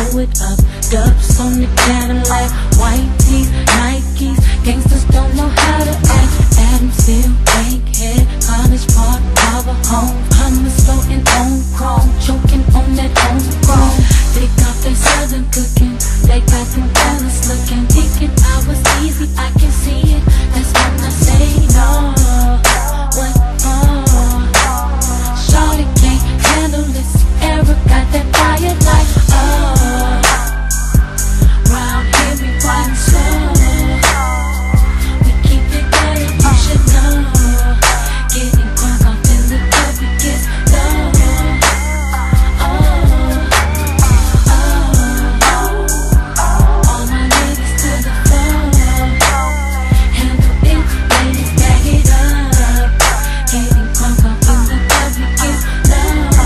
blow it up. Dubs on the Cadillac, white tees, Nikes. Gangsters don't know how to act. Adamsville, Bankhead, College Park, Power Home. Hummers floating on chrome, choking on that homegrown. They got their southern cooking, they got them balance looking. Thinking I was easy, I can see it. That's when I say no. What for? Shorty can't handle this era, got that fire like round here we riding slow. We keep it going, you should know. Getting crunk off in the club, we get low. All my ladies to the floor. Handle it, ladies, bag it up. Getting crunk off in the club, we get low.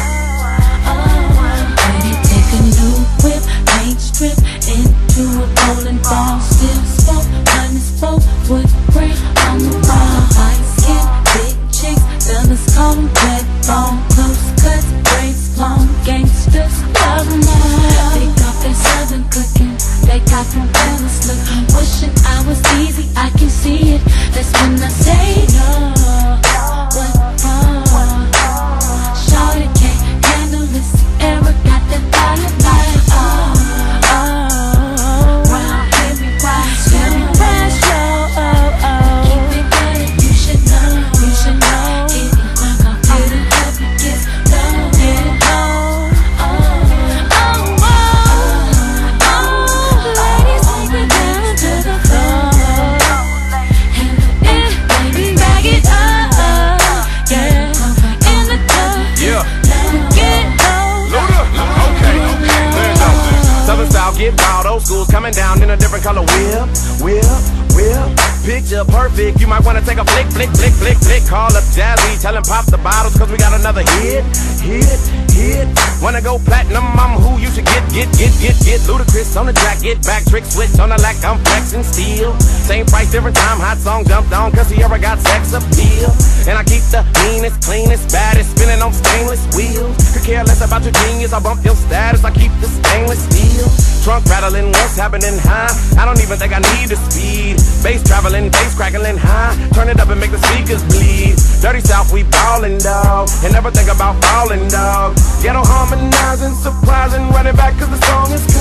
Ready, take a new whip, paint strip into a bowling ball. Still smoke, honey smoke, wood grain on the wall. White skin, big chicks, fellas call them wet bone. Close cuts, braids, long gangsters, love them all. They got their southern cooking, they got them fellas looking. Wishing I was easy, I can see it. That's when I say no. What for? Shorty can't handle this era, got that fire like round here we ride slow. Keep it going, you should know. Getting crunk off to the club, we get low. Ladies, take it down to the floor. Handle it, baby, bag it up. Yeah, in the club, get low. Load up. Okay. Let's go. Southern style, get wild. Old school's coming down in a different color. Whip. Picture perfect. You might wanna take a flick. Call up Jazzy, tell him pop the bottles, cause we got another hit. Wanna go platinum, I'm who you should get. Ludacris on the track, get back, trick switch on the lack, I'm flexing steel. Same price, different time, hot song jumped on, cause he ever got sex appeal. And I keep the meanest, cleanest, baddest, spinning on stainless wheels. Could care less about your genius, I bump your status, I keep the stainless steel. Trunk rattling, what's happening high? I don't even think I need the speed. Bass traveling, bass crackling high. Turn it up and make the speakers bleed. Dirty South, we ballin', dog. And never think about falling, dog. Ghetto harmonizing, surprising, running back cause the song is